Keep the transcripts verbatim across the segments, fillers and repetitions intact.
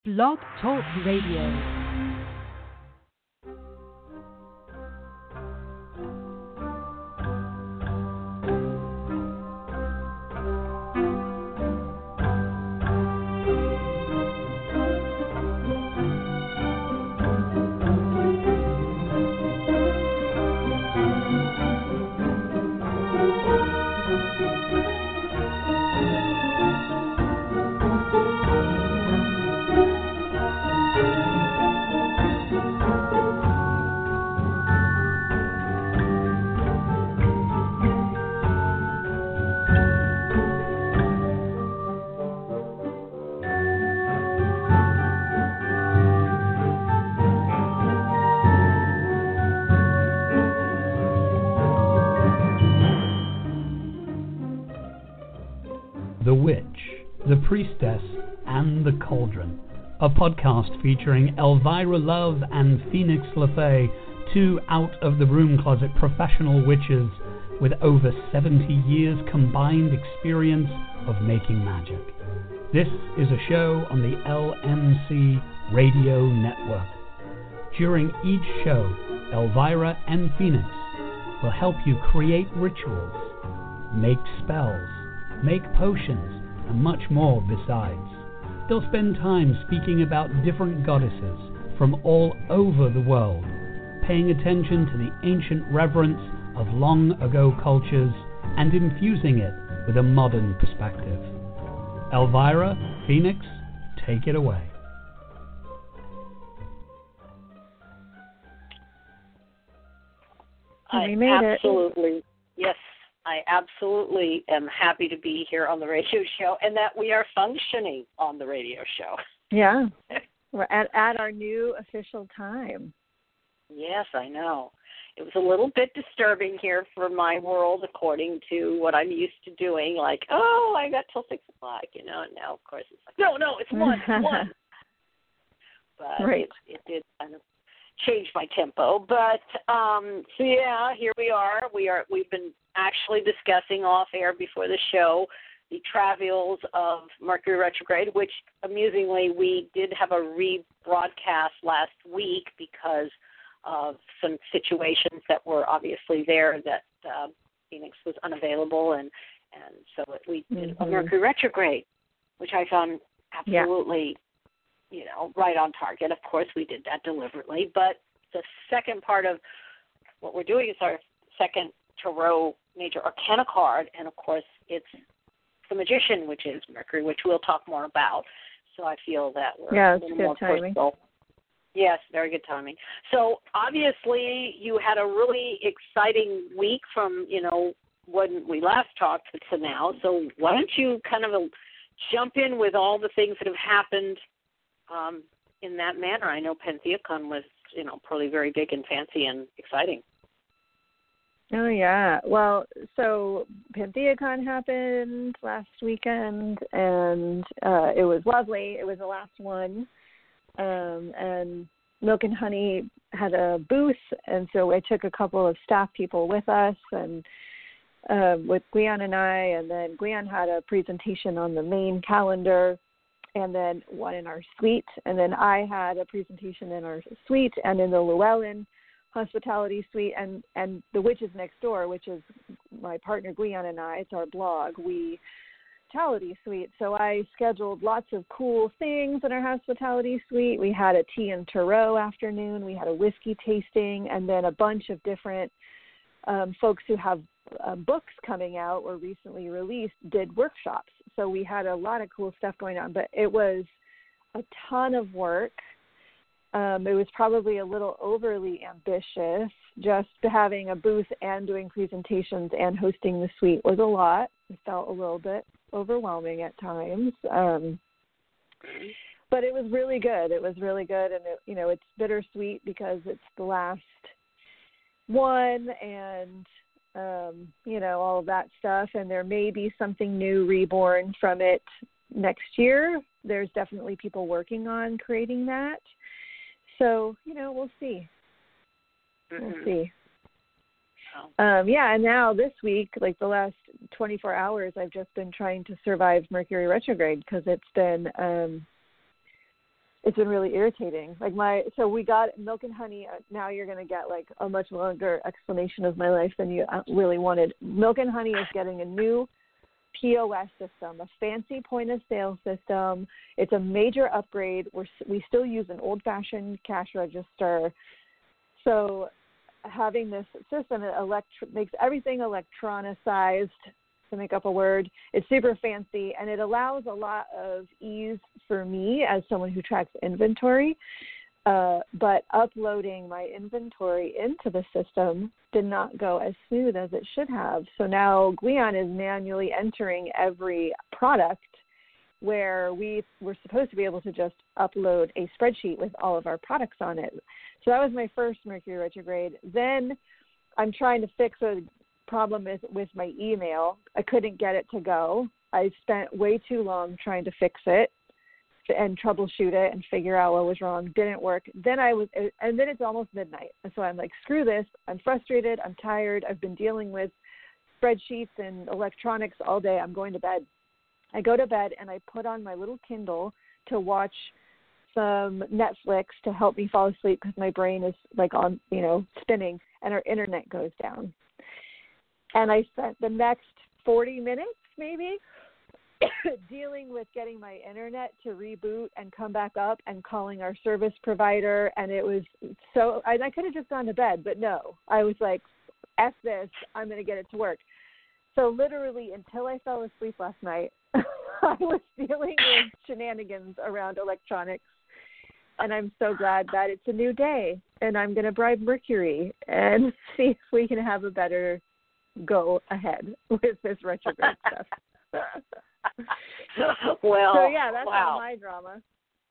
Blog Talk Radio. The Witch, the Priestess, and the Cauldron, a podcast featuring Elvira Love and Phoenix LaFay, two out-of-the-broom-closet professional witches with over seventy years combined experience of making magic. This is a show on the L M C Radio Network. During each show, Elvira and Phoenix will help you create rituals, make spells, make potions, and much more besides. They'll spend time speaking about different goddesses from all over the world, paying attention to the ancient reverence of long-ago cultures and infusing it with a modern perspective. Elvira, Phoenix, take it away. I we made absolutely, it. yes. I absolutely am happy to be here on the radio show and that we are functioning on the radio show. Yeah, we're at, at our new official time. Yes, I know. It was a little bit disturbing here for my world according to what I'm used to doing, like, oh, I got till six o'clock, you know, and now, of course, it's like, no, no, it's one, it's one. But right. it, it did kind of change my tempo. But, um, so, yeah, here we are. We are, we've been actually discussing off air before the show the travails of Mercury retrograde, which amusingly we did have a rebroadcast last week because of some situations that were obviously there that uh, Phoenix was unavailable, and and so we did mm-hmm. a Mercury retrograde, which I found absolutely yeah. you know right on target. Of course, we did that deliberately, but the second part of what we're doing is our second Tarot Major Arcana card, and of course it's the Magician, which is Mercury, which we'll talk more about. So I feel that we're yeah, a it's little good more timing. personal. Yes, very good timing. So obviously you had a really exciting week from, you know, when we last talked to now. So why don't you kind of jump in with all the things that have happened um, in that manner? I know PantheaCon was, you know, probably very big and fancy and exciting. Oh, yeah. Well, so PantheaCon happened last weekend, and uh, it was lovely. It was the last one. Um, and Milk and Honey had a booth, and so I took a couple of staff people with us, and uh, with Guian and I, and then Guian had a presentation on the main calendar, and then one in our suite, and then I had a presentation in our suite and in the Llewellyn Hospitality Suite, and, and the Witches Next Door, which is my partner Guian and I, it's our blog, we hospitality suite. So I scheduled lots of cool things in our hospitality suite. We had a tea and tarot afternoon, we had a whiskey tasting, and then a bunch of different um, folks who have uh, books coming out or recently released did workshops. So we had a lot of cool stuff going on, but it was a ton of work. Um, it was probably a little overly ambitious. Just having a booth and doing presentations and hosting the suite was a lot. It felt a little bit overwhelming at times. Um, but it was really good. It was really good. And, it, you know, it's bittersweet because it's the last one and, um, you know, all of that stuff. And there may be something new reborn from it next year. There's definitely people working on creating that. So, you know, we'll see. Mm-hmm. We'll see. Um, yeah, and now this week, like the last twenty-four hours, I've just been trying to survive Mercury retrograde because it's been um, it's been really irritating. Like my, so we got Milk and Honey. Now you're going to get like a much longer explanation of my life than you really wanted. Milk and Honey is getting a new P O S system, a fancy point of sale system. It's a major upgrade. We're, we still use an old fashioned cash register. So having this system, it elect- makes everything electronicized, to make up a word. It's super fancy, and it allows a lot of ease for me as someone who tracks inventory. Uh, but uploading my inventory into the system did not go as smooth as it should have. So now Gwion is manually entering every product where we were supposed to be able to just upload a spreadsheet with all of our products on it. So that was my first Mercury retrograde. Then I'm trying to fix a problem is with my email. I couldn't get it to go. I spent way too long trying to fix it and troubleshoot it and figure out what was wrong. Didn't work. Then I was, and then it's almost midnight. And so I'm like, screw this. I'm frustrated. I'm tired. I've been dealing with spreadsheets and electronics all day. I'm going to bed. I go to bed and I put on my little Kindle to watch some Netflix to help me fall asleep because my brain is like on, you know, spinning, and our internet goes down. And I spent the next forty minutes maybe dealing with getting my internet to reboot and come back up and calling our service provider. And it was so, I, I could have just gone to bed, but no, I was like, F this, I'm going to get it to work. So literally until I fell asleep last night, I was dealing with shenanigans around electronics. And I'm so glad that it's a new day, and I'm going to bribe Mercury and see if we can have a better go ahead with this retrograde stuff. Well, so yeah, that's wow. all my drama.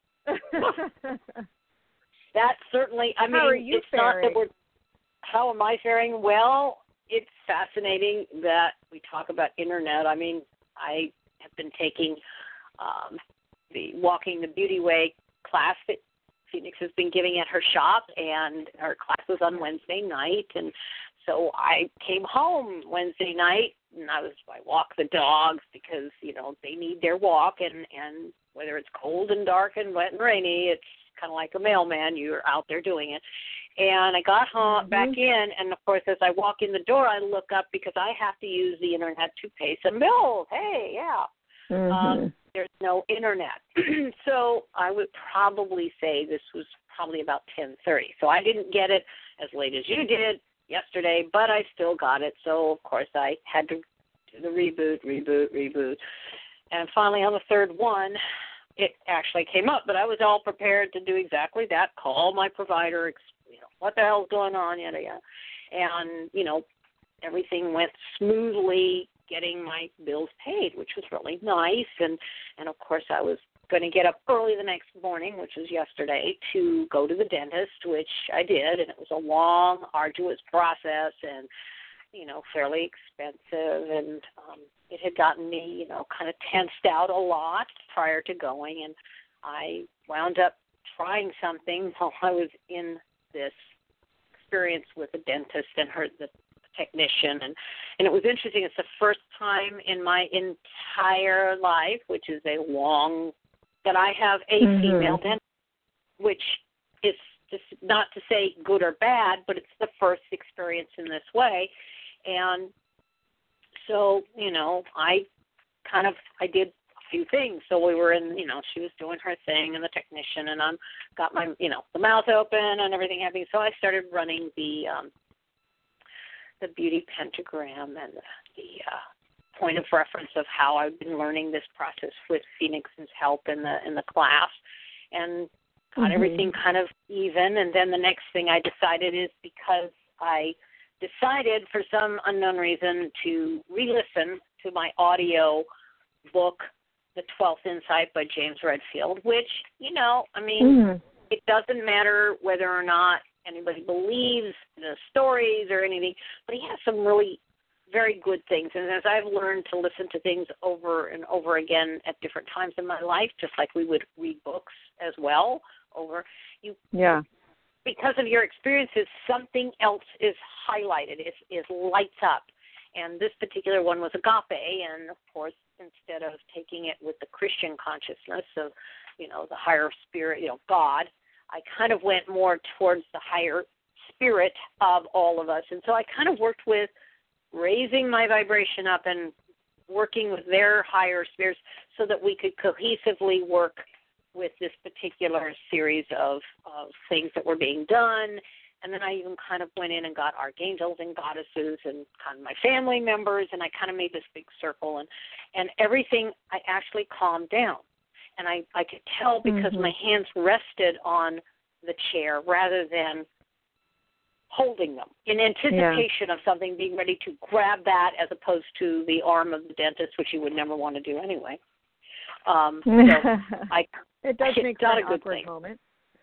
That certainly, I how mean, are you it's faring? not that we're, how am I faring? Well, it's fascinating that we talk about internet. I mean, I have been taking um, the Walking the Beauty Way class that Phoenix has been giving at her shop, and her class was on Wednesday night, and so I came home Wednesday night, and I was I walk the dogs because, you know, they need their walk, and, and whether it's cold and dark and wet and rainy, it's kind of like a mailman. You're out there doing it. And I got home, mm-hmm. back in, and, of course, as I walk in the door, I look up because I have to use the internet to pay some bills. Hey, yeah. Mm-hmm. Um, there's no internet. So I would probably say this was probably about ten thirty. So I didn't get it as late as you did yesterday, but I still got it. So, of course, I had to do the reboot, reboot, reboot. And finally, on the third one, it actually came up. But I was all prepared to do exactly that, call my provider, you know, what the hell's going on, yada, yada. And, you know, everything went smoothly, getting my bills paid, which was really nice. And, and of course, I was going to get up early the next morning, which was yesterday, to go to the dentist, which I did. And it was a long, arduous process and, you know, fairly expensive. And um, it had gotten me, you know, kind of tensed out a lot prior to going. And I wound up trying something while I was in this experience with the dentist and her, the technician, and, and it was interesting. It's the first time in my entire life, which is a long, that I have a mm-hmm. female dentist, which is just not to say good or bad, but it's the first experience in this way. And so, you know, I kind of, I did a few things. So we were in, you know, she was doing her thing, and the technician, and I'm got my, you know, the mouth open and everything happening. So I started running the, um, the beauty pentagram and the, the uh, point of reference of how I've been learning this process with Phoenix's help in the in the class, and got mm-hmm. everything kind of even. And then the next thing I decided is, because I decided for some unknown reason to re-listen to my audio book, The Twelfth Insight by James Redfield, which, you know, I mean, mm-hmm. it doesn't matter whether or not anybody believes the stories or anything, but he has some really very good things. And as I've learned to listen to things over and over again at different times in my life, just like we would read books as well over, you yeah. because of your experiences, something else is highlighted, is, is lights up. And this particular one was agape, and of course, instead of taking it with the Christian consciousness of, you know, the higher spirit, you know, God. I kind of went more towards the higher spirit of all of us. And so I kind of worked with raising my vibration up and working with their higher spirits so that we could cohesively work with this particular series of, of things that were being done. And then I even kind of went in and got archangels and goddesses and kind of my family members, and I kind of made this big circle. And, and everything, I actually calmed down. And I, I could tell because mm-hmm. my hands rested on the chair rather than holding them in anticipation yeah. of something, being ready to grab that as opposed to the arm of the dentist, which you would never want to do anyway. Um, so I, it does I make got an a good awkward thing. moment.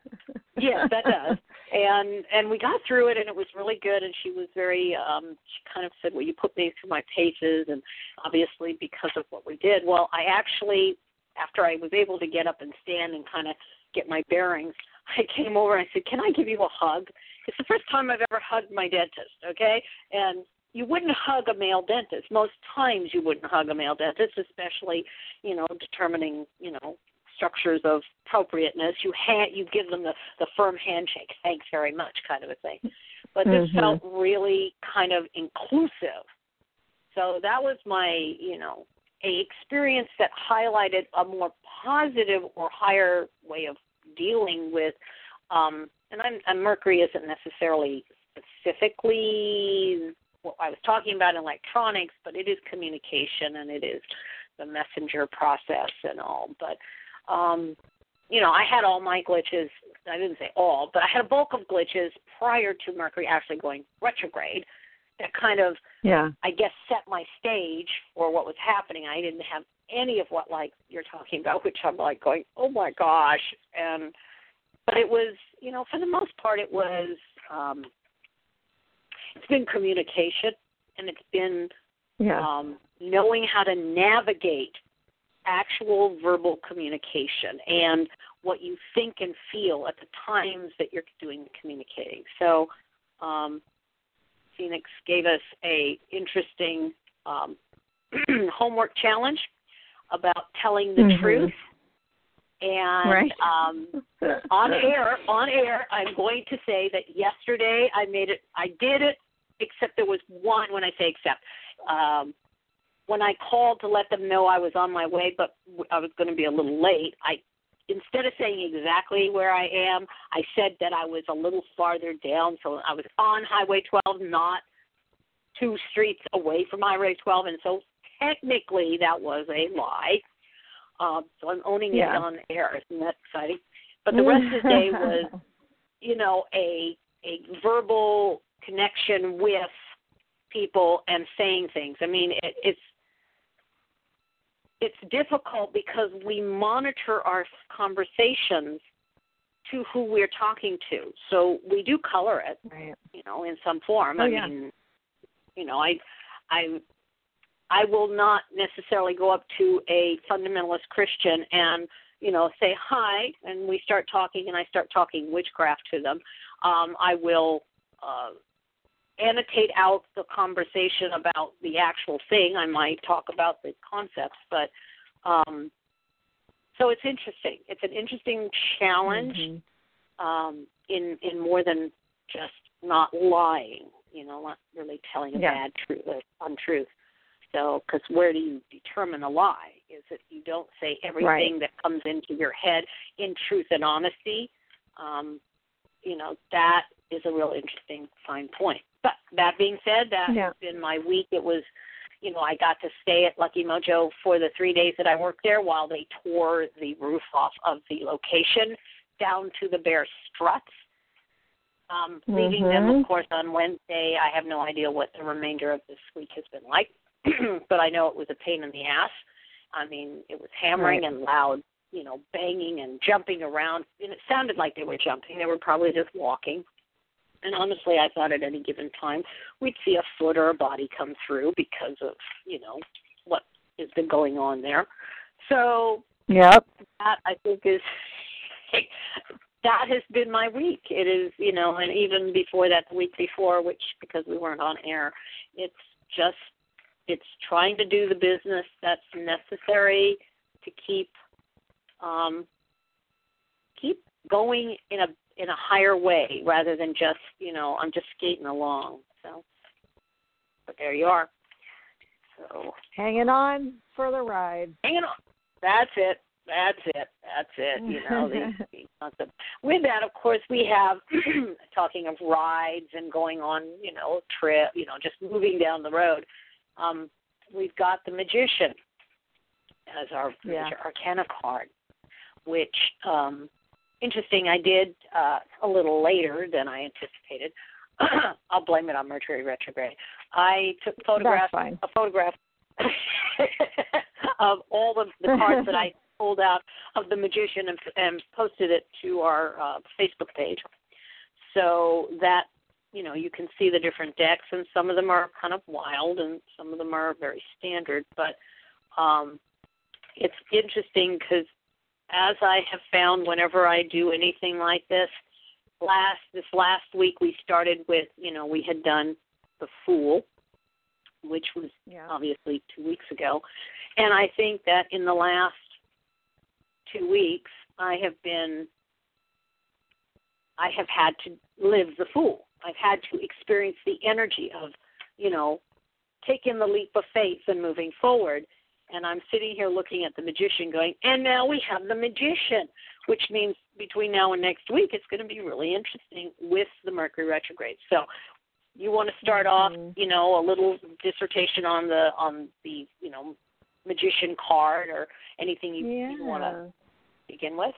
Yes, that does. And and we got through it, and it was really good. And she was very, um, she kind of said, well, you put me through my paces, and obviously because of what we did. Well, I actually, after I was able to get up and stand and kind of get my bearings, I came over and I said, can I give you a hug? It's the first time I've ever hugged my dentist, okay? And you wouldn't hug a male dentist. Most times you wouldn't hug a male dentist, especially, you know, determining, you know, structures of appropriateness. You ha- you give them the, the firm handshake, thanks very much kind of a thing. But this mm-hmm. felt really kind of inclusive. So that was my, you know, a experience that highlighted a more positive or higher way of dealing with, um, and, I'm, and Mercury isn't necessarily specifically what I was talking about in electronics, but it is communication and it is the messenger process and all. But Um, you know, I had all my glitches, I didn't say all, but I had a bulk of glitches prior to Mercury actually going retrograde that kind of, yeah. I guess, set my stage for what was happening. I didn't have any of what, like, you're talking about, which I'm, like, going, oh, my gosh. And But it was, you know, for the most part, it was, um, it's been communication, and it's been yeah. um, knowing how to navigate actual verbal communication and what you think and feel at the times that you're doing the communicating. So um, Phoenix gave us a interesting um, homework challenge about telling the mm-hmm. truth. And right. um, on air, on air, I'm going to say that yesterday I made it, I did it, except there was one, when I say except, um, when I called to let them know I was on my way, but I was going to be a little late, I instead of saying exactly where I am, I said that I was a little farther down, so I was on Highway twelve, not two streets away from Highway twelve, and so technically that was a lie. Um, so I'm owning yeah. it on air. Isn't that exciting? But the rest of the day was, you know, a a verbal connection with people and saying things. I mean, it, it's it's difficult because we monitor our conversations to who we're talking to. So we do color it, right. you know, in some form. Oh, I yeah. mean, you know, I, I, I will not necessarily go up to a fundamentalist Christian and, you know, say hi, and we start talking, and I start talking witchcraft to them. Um, I will uh, annotate out the conversation about the actual thing. I might talk about the concepts, but um, so it's interesting. It's an interesting challenge mm-hmm. um, in in more than just not lying. You know, not really telling a yeah. bad truth, uh, untruth. So, because where do you determine a lie? Is it you don't say everything right. that comes into your head in truth and honesty? Um, you know, that is a real interesting fine point. But that being said, that yeah. has been my week. It was, you know, I got to stay at Lucky Mojo for the three days that I worked there while they tore the roof off of the location down to the bare struts. Um, mm-hmm. Leaving them, of course, on Wednesday. I have no idea what the remainder of this week has been like, but I know it was a pain in the ass. I mean, it was hammering right. and loud, you know, banging and jumping around. And it sounded like they were jumping. They were probably just walking. And honestly, I thought at any given time we'd see a foot or a body come through because of, you know, what has been going on there. So yep. that, I think, is that has been my week. It is, you know, and even before that, the week before, which because we weren't on air, it's just, it's trying to do the business that's necessary to keep um, keep going in a in a higher way rather than just, you know, I'm just skating along. So, but there you are. So hanging on for the ride. Hanging on. That's it. That's it. That's it. You know, the, the, with that, of course, we have talking of rides and going on, you know, trip, you know, just moving down the road. Um, we've got the Magician as our yeah. Major Arcana card, which, um, interesting, I did uh, a little later than I anticipated. I'll blame it on Mercury retrograde. I took photographs, a photograph of all of the cards that I pulled out of the Magician and, and posted it to our uh, Facebook page, so that, you know, you can see the different decks, and some of them are kind of wild and some of them are very standard. But um, it's interesting because, as I have found whenever I do anything like this, last this last week we started with, you know, we had done the Fool, which was yeah. obviously two weeks ago. And I think that in the last two weeks I have been, I have had to live the Fool. I've had to experience the energy of, you know, taking the leap of faith and moving forward. And I'm sitting here looking at the Magician going, and now we have the Magician, which means between now and next week it's going to be really interesting with the Mercury retrograde. So you want to start mm-hmm. off, you know, a little dissertation on the, on the, you know, Magician card or anything you, yeah. you want to begin with?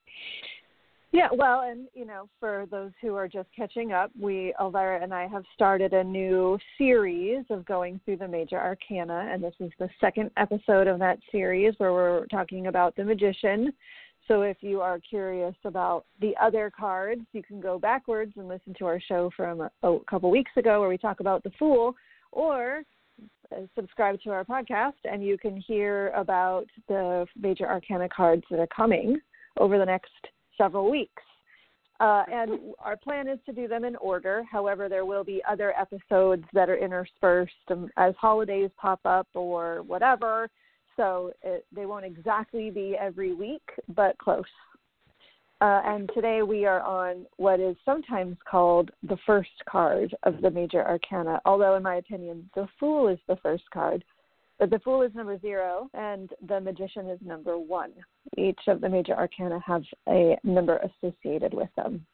Yeah, well, and, you know, for those who are just catching up, we, Elvira and I, have started a new series of going through the Major Arcana, and this is the second episode of that series where we're talking about the Magician. So if you are curious about the other cards, you can go backwards and listen to our show from a, a couple weeks ago where we talk about the Fool, or subscribe to our podcast and you can hear about the Major Arcana cards that are coming over the next several weeks. Uh, and our plan is to do them in order. However, there will be other episodes that are interspersed um, as holidays pop up or whatever. So it, they won't exactly be every week, but close. Uh, and today we are on what is sometimes called the first card of the Major Arcana, although in my opinion, the Fool is the first card. But the Fool is number zero, and the Magician is number one. Each of the Major Arcana have a number associated with them.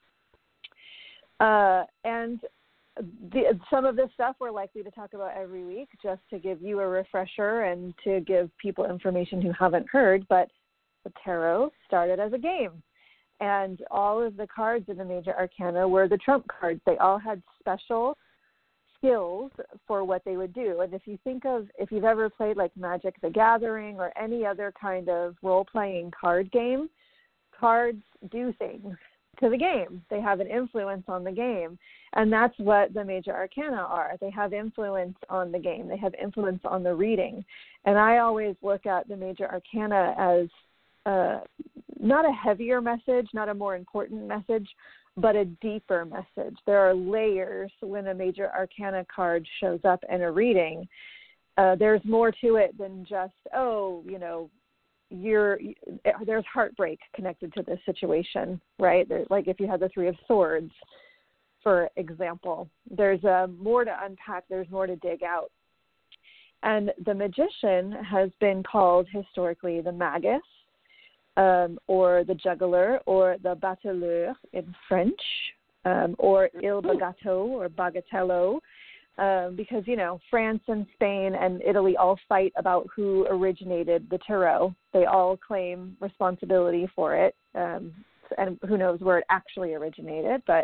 Uh, and the, some of this stuff we're likely to talk about every week, just to give you a refresher and to give people information who haven't heard. But the tarot started as a game, and all of the cards in the Major Arcana were the trump cards. They all had special skills for what they would do. And if you think of, if you've ever played like Magic the Gathering or any other kind of role-playing card game, cards do things to the game. They have an influence on the game. And that's what the Major Arcana are. They have influence on the game. They have influence on the reading. And I always look at the Major Arcana as uh, not a heavier message, not a more important message, but a deeper message. There are layers when a Major Arcana card shows up in a reading. Uh, there's more to it than just, oh, you know, you're, there's heartbreak connected to this situation, right? There's, like if you had the Three of Swords, for example, there's uh, more to unpack, there's more to dig out. And the Magician has been called historically the Magus, Um, or the juggler, or the bateleur in French, um, or il bagatto, or bagatello, um, because, you know, France and Spain and Italy all fight about who originated the tarot. They all claim responsibility for it, um, and who knows where it actually originated, but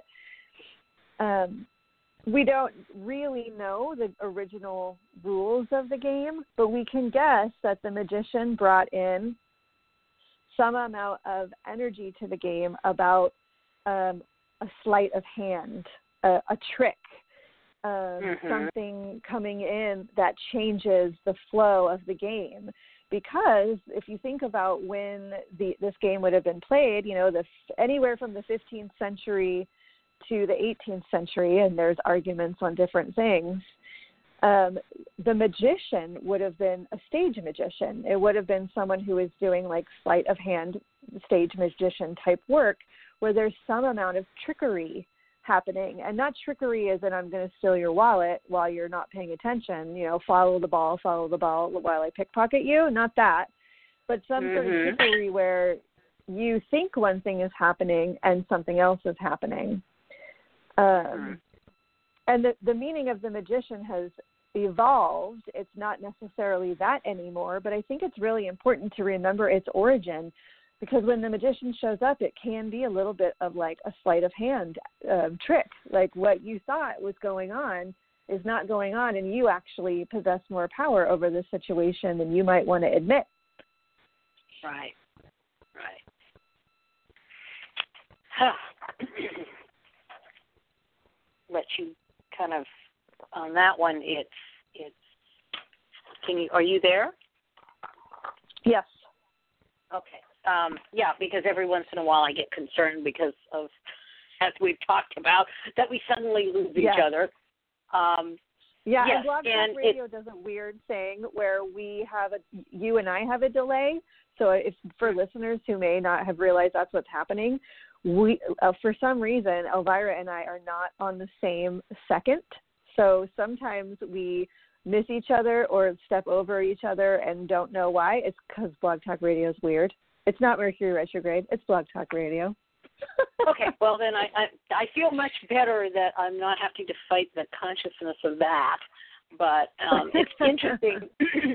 um, we don't really know the original rules of the game, but we can guess that the Magician brought in some amount of energy to the game about um, a sleight of hand, a, a trick, um, mm-hmm. something coming in that changes the flow of the game. Because if you think about when the, this game would have been played, you know, the, anywhere from the fifteenth century to the eighteenth century, and there's arguments on different things, Um, the magician would have been a stage magician. It would have been someone who is doing like sleight of hand, stage magician type work, where there's some amount of trickery happening. And not trickery as in I'm going to steal your wallet while you're not paying attention, you know, follow the ball, follow the ball while I pickpocket you. Not that, but some mm-hmm. sort of trickery where you think one thing is happening and something else is happening. Um, mm-hmm. And the, the meaning of the magician has evolved. It's not necessarily that anymore, but I think it's really important to remember its origin, because when the magician shows up, it can be a little bit of like a sleight of hand uh, trick. Like what you thought was going on is not going on, and you actually possess more power over the situation than you might want to admit. Right, right. Huh. Let you kind of, on that one, it's, it's, can you, are you there? Yes. Okay. Um, yeah, because every once in a while I get concerned because of, as we've talked about, that we suddenly lose yes. each other. Um, yeah, yes, and Blog Talk Radio it, does a weird thing where we have a, you and I have a delay. So if for listeners who may not have realized that's what's happening, we uh, for some reason Elvira and I are not on the same second. So sometimes we miss each other or step over each other and don't know why. It's because Blog Talk Radio is weird. It's not Mercury retrograde. It's Blog Talk Radio. Okay, well then I, I I feel much better that I'm not having to fight the consciousness of that. But um, it's interesting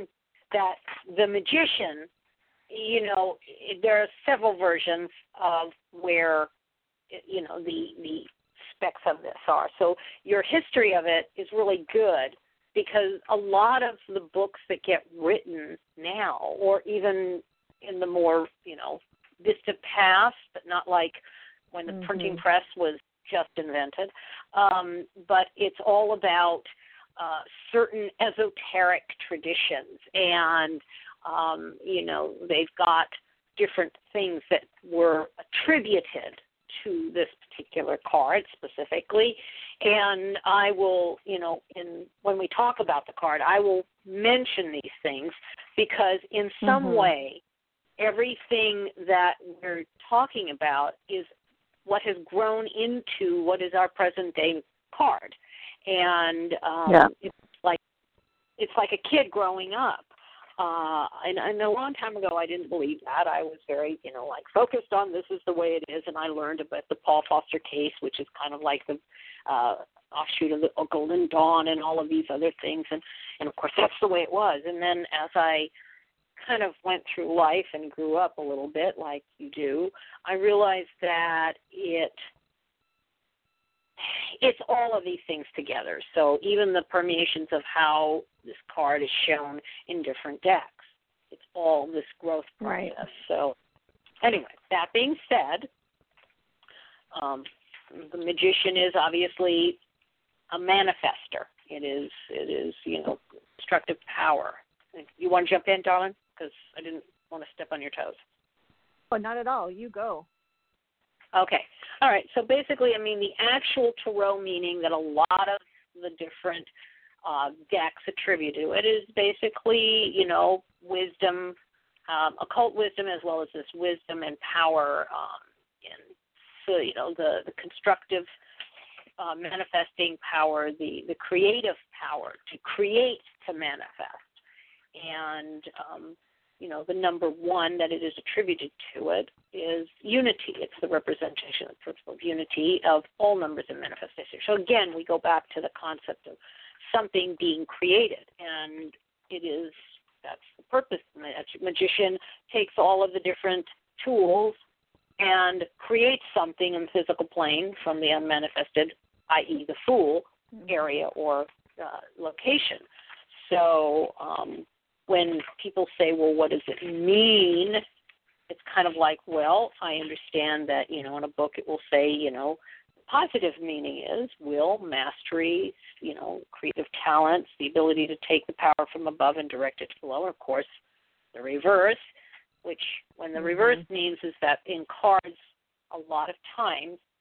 that the magician, you know, there are several versions of where, you know, the the specs of this are. So your history of it is really good, because a lot of the books that get written now, or even in the more, you know, distant past, but not like when the mm-hmm. printing press was just invented, um, but it's all about uh, certain esoteric traditions, and, um, you know, they've got different things that were attributed to this particular card specifically, and I will, you know, in when we talk about the card, I will mention these things, because in some mm-hmm. way, everything that we're talking about is what has grown into what is our present day card, and um, yeah. it's like it's like a kid growing up. Uh, and, and a long time ago, I didn't believe that. I was very, you know, like focused on this is the way it is, and I learned about the Paul Foster case, which is kind of like the uh, offshoot of the Golden Dawn and all of these other things, and, and of course that's the way it was. And then as I kind of went through life and grew up a little bit, like you do, I realized that it it's all of these things together. So even the permeations of how this card is shown in different decks, it's all this growth process. Right. So anyway, that being said, um, the magician is obviously a manifester. It is, it is, you know, destructive power. You want to jump in, darling? Because I didn't want to step on your toes. Oh, not at all. You go. Okay. All right. So basically, I mean, the actual tarot meaning that a lot of the different uh, decks attribute to it is basically, you know, wisdom, um, occult wisdom, as well as this wisdom and power, um, and so, you know, the, the constructive uh, manifesting power, the, the creative power to create, to manifest. And, um, you know, the number one that it is attributed to it is unity. It's the representation of the principle of unity of all numbers in manifestation. So again, we go back to the concept of something being created, and it is, that's the purpose. The magician takes all of the different tools and creates something in the physical plane from the unmanifested, that is the Fool area or uh, location. So um, when people say, well, what does it mean? It's kind of like, well, I understand that, you know, in a book it will say, you know, the positive meaning is will, mastery, you know, creative talents, the ability to take the power from above and direct it to below. And, of course, the reverse, which when the mm-hmm. reverse means is that in cards, a lot of times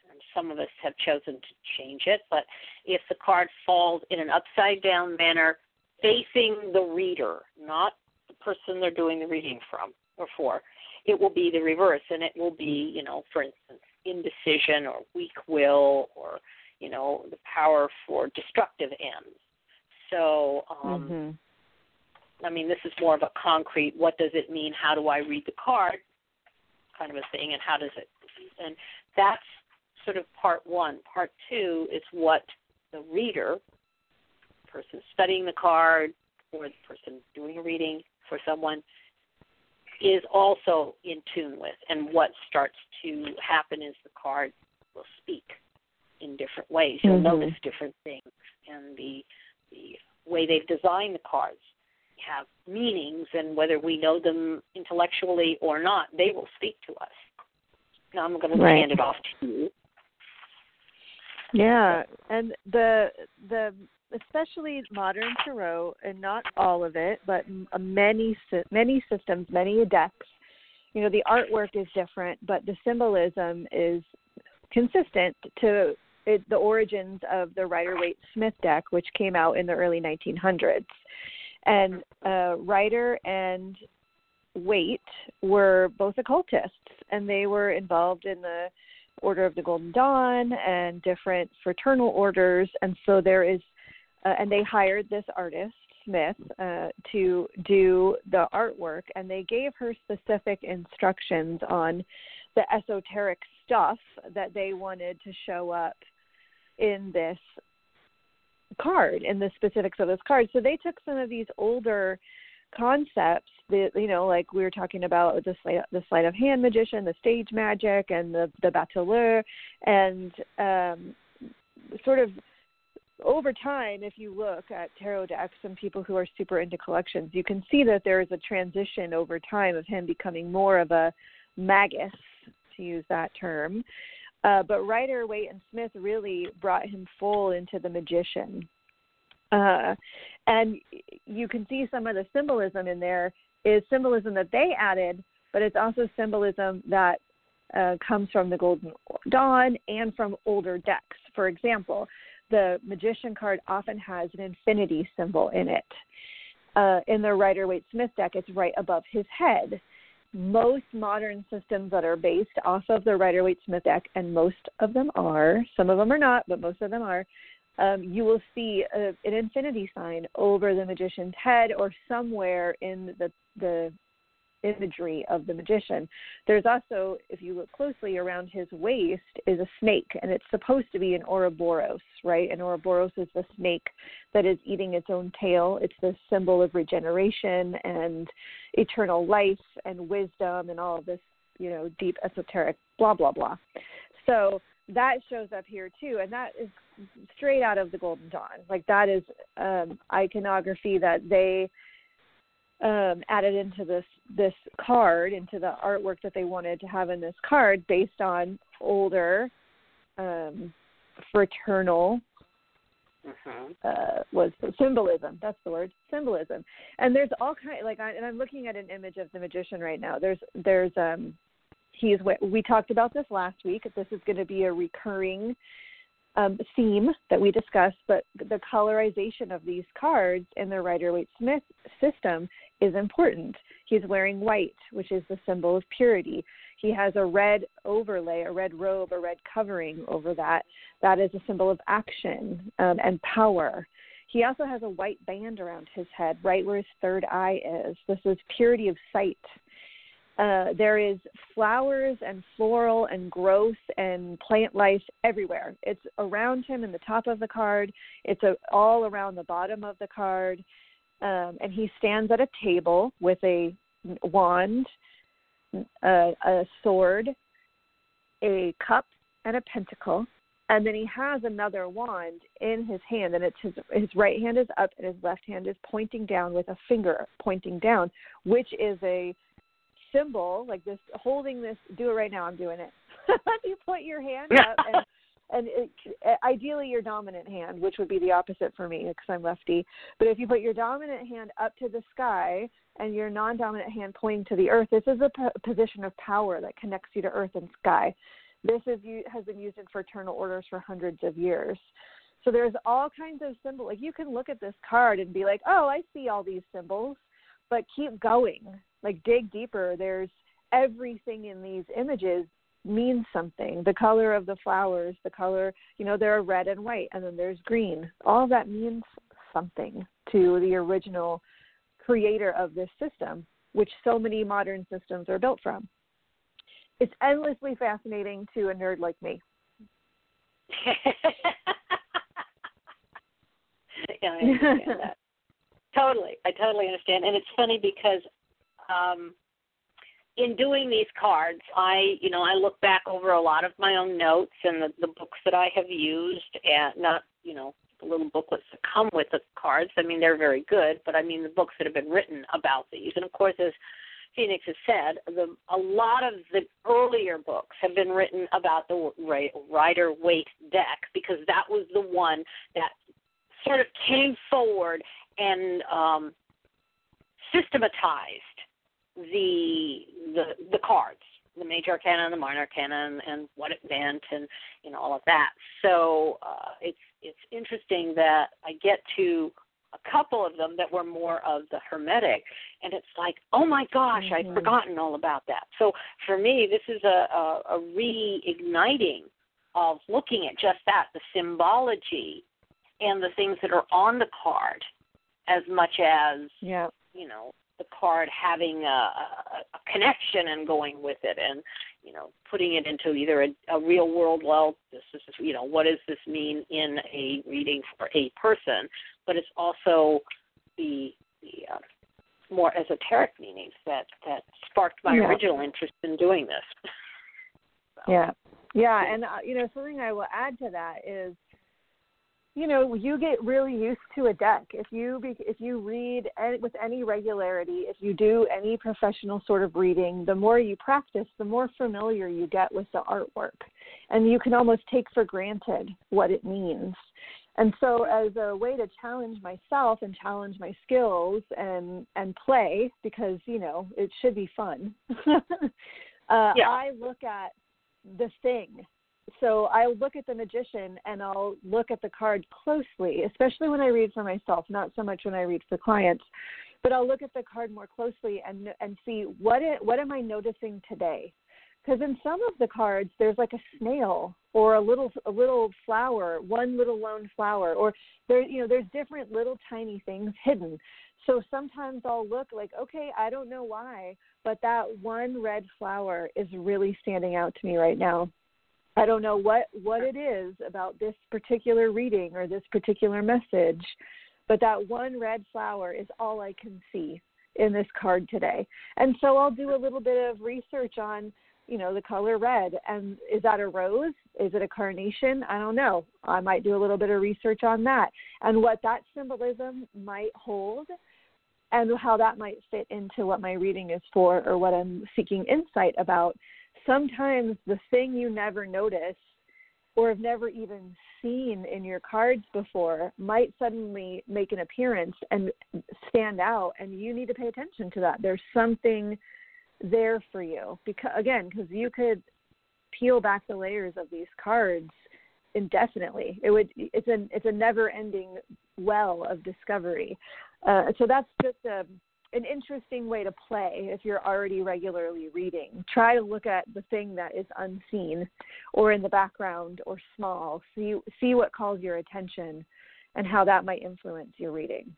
and some of us have chosen to change it, but if the card falls in an upside-down manner facing the reader, not the person they're doing the reading from or for, it will be the reverse, and it will be, you know, for instance, indecision or weak will or, you know, the power for destructive ends. So, um, mm-hmm. I mean, this is more of a concrete, what does it mean, how do I read the card kind of a thing, and how does it, and that's sort of part one. Part two is what the reader, the person studying the card, or the person doing a reading for someone, is also in tune with. And what starts to happen is the card will speak in different ways. You'll mm-hmm. notice different things. And the the way they've designed the cards have meanings, and whether we know them intellectually or not, they will speak to us. Now I'm going to right. hand it off to you. Yeah, and the the especially modern tarot, and not all of it, but many many systems, many decks, you know, the artwork is different, but the symbolism is consistent to it, the origins of the Rider-Waite-Smith deck, which came out in the early nineteen hundreds. And uh, Rider and Waite were both occultists, and they were involved in the Order of the Golden Dawn and different fraternal orders. And so there is, uh, and they hired this artist, Smith, uh, to do the artwork, and they gave her specific instructions on the esoteric stuff that they wanted to show up in this card, in the specifics of this card. So they took some of these older concepts that, you know, like we were talking about the sleight, the sleight of hand magician, the stage magic, and the, the bateleur, and um, sort of over time, if you look at tarot decks and people who are super into collections, you can see that there is a transition over time of him becoming more of a magus, to use that term. Uh, but Rider, Waite, and Smith really brought him full into the magician. Uh, and you can see some of the symbolism in there is symbolism that they added, but it's also symbolism that uh, comes from the Golden Dawn and from older decks. For example, the magician card often has an infinity symbol in it. Uh, in the Rider-Waite-Smith deck, it's right above his head. Most modern systems that are based off of the Rider-Waite-Smith deck, and most of them are, some of them are not, but most of them are, um, you will see a, an infinity sign over the magician's head or somewhere in the, the imagery of the magician. There's also, if you look closely, around his waist is a snake, and it's supposed to be an Ouroboros, right? And Ouroboros is the snake that is eating its own tail. It's the symbol of regeneration and eternal life and wisdom and all of this, you know, deep esoteric blah, blah, blah. So that shows up here too, and that is straight out of the Golden Dawn. Like that is um, iconography that they Um, added into this this card, into the artwork that they wanted to have in this card, based on older um, fraternal mm-hmm. uh, was symbolism. That's the word, symbolism. And there's all kind like, I, and I'm looking at an image of the magician right now. There's there's um, he's we talked about this last week. This is going to be a recurring Um, theme that we discussed, but the colorization of these cards in the Rider-Waite-Smith system is important. He's wearing white, which is the symbol of purity. He has a red overlay, a red robe, a red covering over that. That is a symbol of action um, and power. He also has a white band around his head, right where his third eye is. This is purity of sight. Uh, there is flowers and floral and growth and plant life everywhere. It's around him in the top of the card. It's a, all around the bottom of the card. Um, and he stands at a table with a wand, a, a sword, a cup, and a pentacle. And then he has another wand in his hand, and it's his, his right hand is up and his left hand is pointing down with a finger pointing down, which is a symbol, like this, holding this, do it right now, I'm doing it. You put your hand up, and, and it, ideally your dominant hand, which would be the opposite for me because I'm lefty, but if you put your dominant hand up to the sky and your non-dominant hand pointing to the earth, this is a p- position of power that connects you to earth and sky. This is has been used in fraternal orders for hundreds of years. So there's all kinds of symbols. Like you can look at this card and be like, oh, I see all these symbols, but keep going. Like dig deeper. There's everything in these images means something. The color of the flowers, the color, you know, there are red and white, and then there's green. All of that means something to the original creator of this system, which so many modern systems are built from. It's endlessly fascinating to a nerd like me. Yeah, I understand that. Totally. I totally understand. And it's funny because um, in doing these cards, I, you know, I look back over a lot of my own notes and the, the books that I have used, and not, you know, the little booklets that come with the cards. I mean, they're very good, but I mean the books that have been written about these. And, of course, as Phoenix has said, the, a lot of the earlier books have been written about the Rider-Waite deck because that was the one that sort of came forward and um, systematized the, the the cards, the major arcana and the minor arcana, and, and what it meant, and you know all of that. So uh, it's it's interesting that I get to a couple of them that were more of the Hermetic, and it's like, oh my gosh, mm-hmm. I'd forgotten all about that. So for me, this is a, a, a reigniting of looking at just that, the symbology and the things that are on the card, as much as, yeah. you know, the card having a, a, a connection and going with it, and, you know, putting it into either a, a real world, well, this is, you know, what does this mean in a reading for a person, but it's also the, the uh, more esoteric meanings that, that sparked my yeah. original interest in doing this. So. Yeah. Yeah, and, uh, you know, something I will add to that is, you know, you get really used to a deck. If you if you read with any regularity, if you do any professional sort of reading, the more you practice, the more familiar you get with the artwork. And you can almost take for granted what it means. And so as a way to challenge myself and challenge my skills and, and play, because, you know, it should be fun, uh, yeah. I look at the thing. So I'll look at the magician and I'll look at the card closely, especially when I read for myself, not so much when I read for clients, but I'll look at the card more closely and and see what it, what am I noticing today? Because in some of the cards, there's like a snail or a little a little flower, one little lone flower, or there you know there's different little tiny things hidden. So sometimes I'll look like, okay, I don't know why, but that one red flower is really standing out to me right now. I don't know what, what it is about this particular reading or this particular message, but that one red flower is all I can see in this card today. And so I'll do a little bit of research on, you know, the color red. And is that a rose? Is it a carnation? I don't know. I might do a little bit of research on that and what that symbolism might hold and how that might fit into what my reading is for or what I'm seeking insight about. Sometimes the thing you never notice or have never even seen in your cards before might suddenly make an appearance and stand out, and you need to pay attention to that. There's something there for you. Because, again, because you could peel back the layers of these cards indefinitely. It would. It's a it's a never-ending well of discovery. Uh, so that's just a an interesting way to play if you're already regularly reading. Try to look at the thing that is unseen or in the background or small. See, see what calls your attention and how that might influence your reading.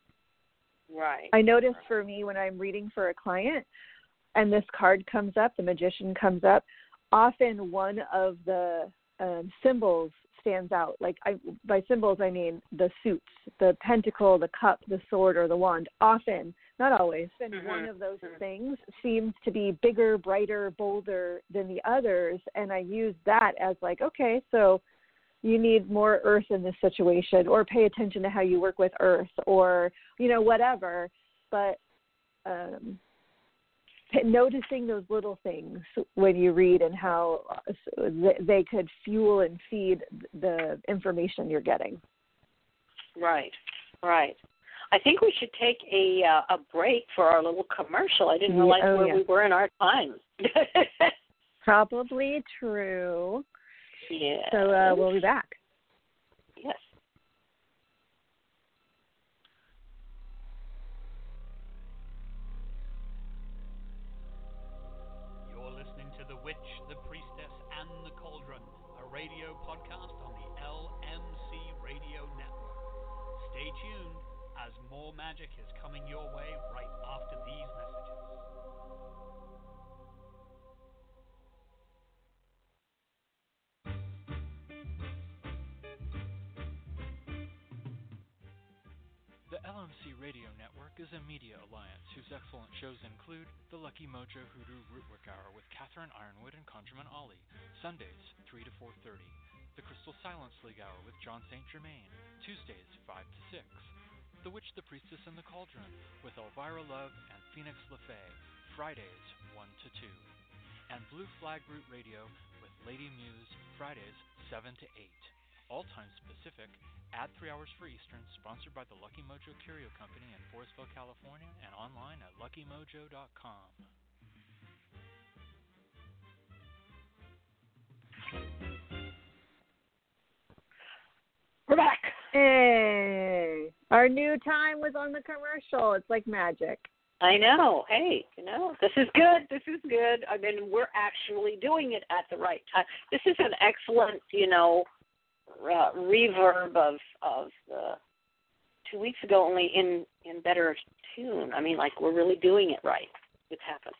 Right. I notice for me when I'm reading for a client and this card comes up, the magician comes up, often one of the um, symbols stands out. Like I, by symbols, I mean the suits, the pentacle, the cup, the sword, or the wand. Often, not always, and mm-hmm. one of those mm-hmm. things seems to be bigger, brighter, bolder than the others. And I use that as like, okay, so you need more earth in this situation, or pay attention to how you work with earth, or, you know, whatever. But um, noticing those little things when you read and how they could fuel and feed the information you're getting. Right, right. I think we should take a uh, a break for our little commercial. I didn't realize oh, where yeah. we were in our time. Probably true. Yeah. So uh, we'll be back. Yes. You're listening to The Witch, the Priestess, and the Cauldron, a radio podcast on the L M C Radio Network. Stay tuned, as more magic is coming your way right after these messages. The L M C Radio Network is a media alliance whose excellent shows include The Lucky Mojo Hoodoo Rootwork Hour with Catherine Ironwood and Conjurman Ollie, Sundays, three to four thirty. The Crystal Silence League Hour with John Saint Germain, Tuesdays, five to six. The Witch, the Priestess, and the Cauldron with Elvira Love and Phoenix LaFay, Fridays, one to two. And Blue Flag Root Radio with Lady Muse, Fridays, seven to eight. All times Pacific, at three hours for Eastern, sponsored by the Lucky Mojo Curio Company in Forestville, California, and online at lucky mojo dot com. We're back. Hey, our new time was on the commercial. It's like magic. I know. Hey, you know, this is good. This is good. I mean, we're actually doing it at the right time. This is an excellent, you know, uh, reverb of of the two weeks ago, only in in better tune. I mean, like, we're really doing it right. It's happened.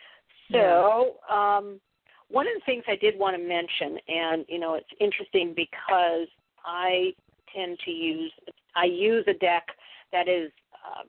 So, yeah. um, one of the things I did want to mention, and you know, it's interesting because I tend to use I use a deck that is. Um,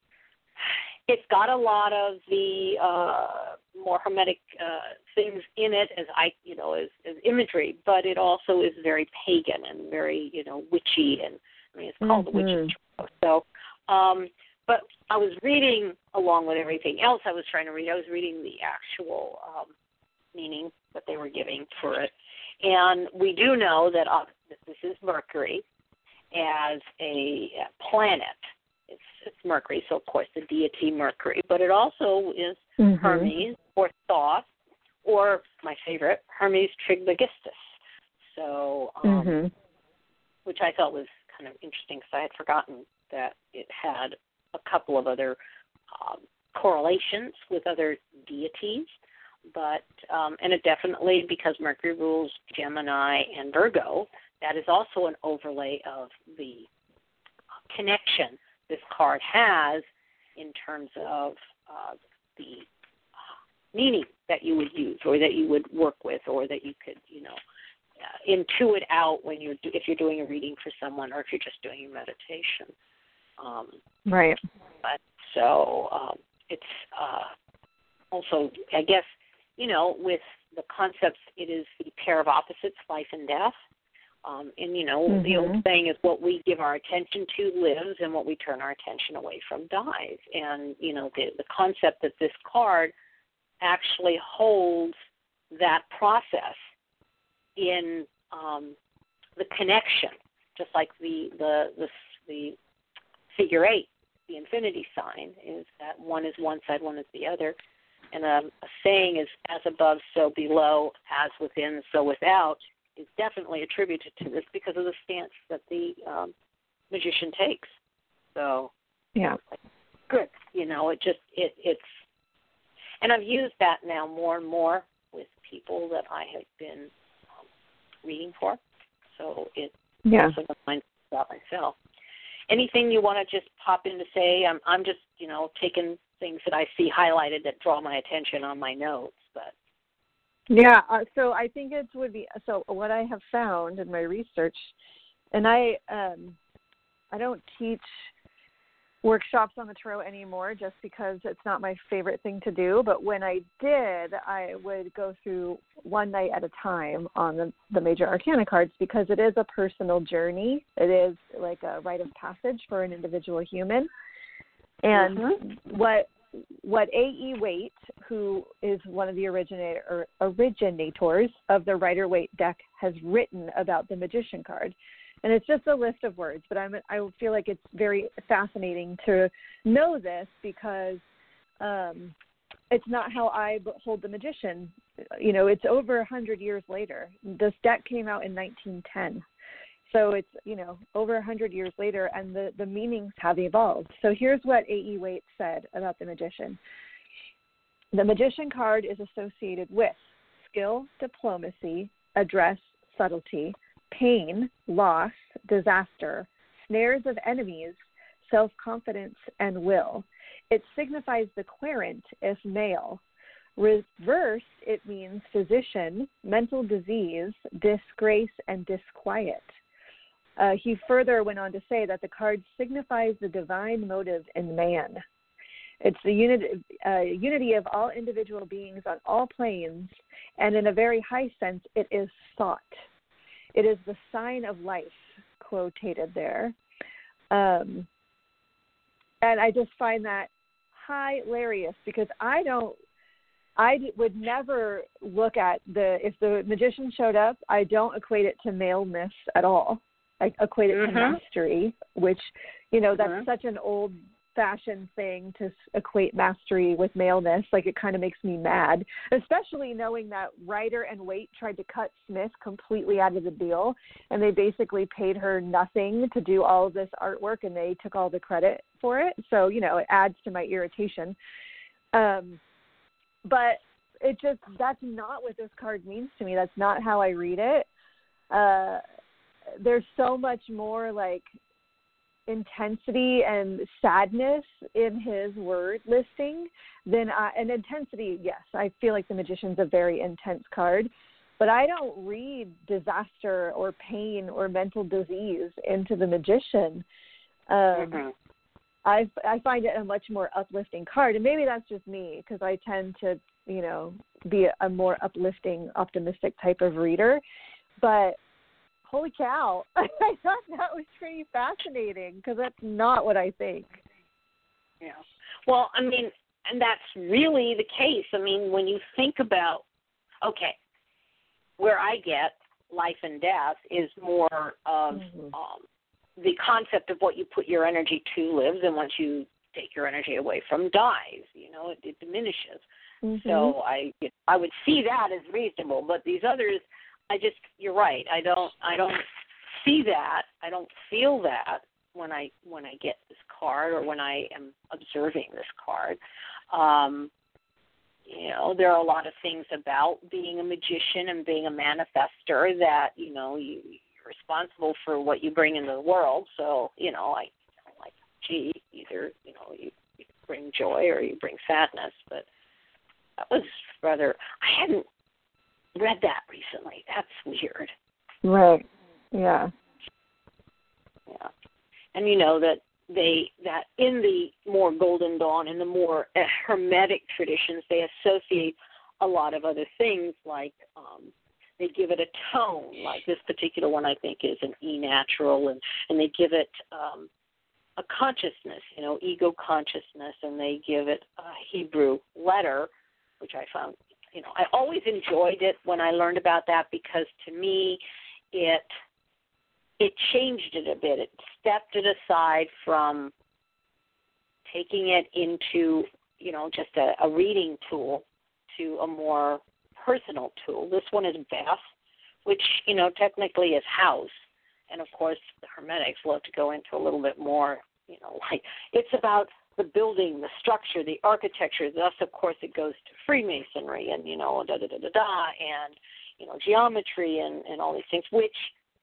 It's got a lot of the uh, more hermetic uh, things in it, as I, you know, as, as imagery, but it also is very pagan and very, you know, witchy, and I mean, it's called mm-hmm. the Witch's Tarot. So, um, but I was reading along with everything else I was trying to read. I was reading the actual um, meaning that they were giving for it, and we do know that uh, this is Mercury as a planet. It's, it's Mercury, so of course the deity Mercury, but it also is mm-hmm. Hermes or Thoth, or my favorite, Hermes Trismegistus. So, um, mm-hmm. which I thought was kind of interesting because I had forgotten that it had a couple of other um, correlations with other deities, but um, and it definitely, because Mercury rules Gemini and Virgo, that is also an overlay of the connection this card has in terms of uh, the meaning that you would use, or that you would work with, or that you could, you know, uh, intuit out when you're if you're doing a reading for someone, or if you're just doing a meditation. Um, right. But so um, it's uh, also, I guess, you know, with the concepts, it is the pair of opposites, life and death. Um, and, you know, mm-hmm. the old saying is what we give our attention to lives, and what we turn our attention away from dies. And, you know, the, the concept that this card actually holds that process in um, the connection, just like the, the, the, the figure eight, the infinity sign, is that one is one side, one is the other. And um, a saying is, as above, so below, as within, so without, is definitely attributed to this because of the stance that the um, magician takes. So, yeah, good. You know, it just it it's, and I've used that now more and more with people that I have been um, reading for. So it yeah. also reminds me about myself. Anything you want to just pop in to say? I'm I'm just you know taking things that I see highlighted that draw my attention on my notes, but. Yeah, uh, so I think it would be, so what I have found in my research, and I um, I don't teach workshops on the tarot anymore just because it's not my favorite thing to do, but when I did, I would go through one night at a time on the, the major arcana cards, because it is a personal journey. It is like a rite of passage for an individual human. And mm-hmm. what what A E. Waite, who is one of the originator, or originators of the Rider-Waite deck, has written about the Magician card. And it's just a list of words, but I'm, I feel like it's very fascinating to know this, because um, it's not how I hold the magician. You know, it's over a hundred years later. This deck came out in nineteen ten. So it's, you know, over a hundred years later, and the, the meanings have evolved. So here's what A E Waite said about the magician. The magician card is associated with skill, diplomacy, address, subtlety, pain, loss, disaster, snares of enemies, self-confidence, and will. It signifies the querent if male. Reversed, it means physician, mental disease, disgrace, and disquiet. Uh, he further went on to say that the card signifies the divine motive in man. It's the unity, uh, unity of all individual beings on all planes, and in a very high sense, it is thought. It is the sign of life, quotated there. Um, and I just find that hilarious because I don't, I would never look at the, if the magician showed up, I don't equate it to maleness at all. I equate it mm-hmm. to mastery, which, you know, that's mm-hmm. such an old-fashioned thing to equate mastery with maleness. Like, it kind of makes me mad, especially knowing that Rider and Waite tried to cut Smith completely out of the deal, and they basically paid her nothing to do all of this artwork, and they took all the credit for it. So, you know, it adds to my irritation. Um, but it just, that's not what this card means to me. That's not how I read it. Uh, there's so much more like intensity and sadness in his word listing than I, and intensity. Yes, I feel like the Magician's a very intense card, but I don't read disaster or pain or mental disease into the Magician. Um, mm-hmm. I, I find it a much more uplifting card, and maybe that's just me because I tend to, you know, be a, a more uplifting, optimistic type of reader, but holy cow, I thought that was pretty fascinating because that's not what I think. Yeah. Well, I mean, and that's really the case. I mean, when you think about, okay, where I get life and death is more of mm-hmm. um, the concept of what you put your energy to lives, and once you take your energy away from dies, you know, it, it diminishes. Mm-hmm. So I I would see that as reasonable, but these others, I just, you're right. I don't, I don't see that. I don't feel that when I, when I get this card or when I am observing this card. Um, you know, there are a lot of things about being a magician and being a manifester that, you know, you, you're responsible for what you bring into the world. So, you know, I, I'm like, gee, either, you know, you, you bring joy or you bring sadness. But that was rather, I hadn't read that recently. That's weird. Right. Yeah. Yeah. And you know that they that in the more Golden Dawn, in the more Hermetic traditions, they associate a lot of other things, like um, they give it a tone. Like this particular one, I think, is an E natural, and and they give it um, a consciousness, you know, ego consciousness, and they give it a Hebrew letter, which I found. You know, I always enjoyed it when I learned about that because to me, it it changed it a bit. It stepped it aside from taking it into, you know, just a, a reading tool to a more personal tool. This one is Beth, which, you know, technically is house. And, of course, the Hermetics love to go into a little bit more, you know, like it's about the building, the structure, the architecture. Thus, of course, it goes to Freemasonry and, you know, da-da-da-da-da, and, you know, geometry and, and all these things, which